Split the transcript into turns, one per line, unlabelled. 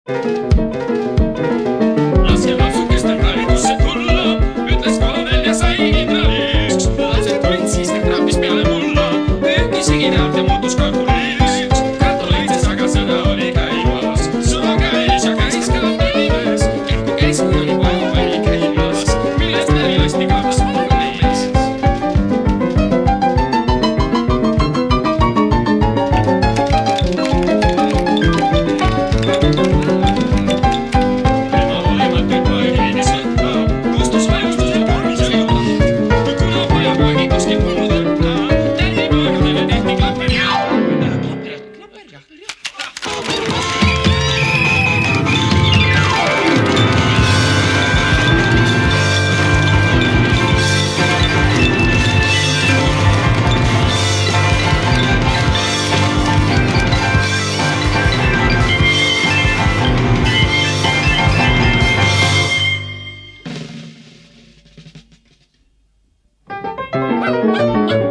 Laskja lapsud, kes tal kalikusse tulla, ütles kolonel ja sai kindraliks. Lapsed tulid siis, need kraapis peale mulla, pöökis higinalt ja muutus kartuliks. Kartuliitses aga sõda oli käimas, suva käis ja käis ka mees. Kähku käis, kui oli vaju käimas, millest läbi lasti kaotas mulle mees. Wow.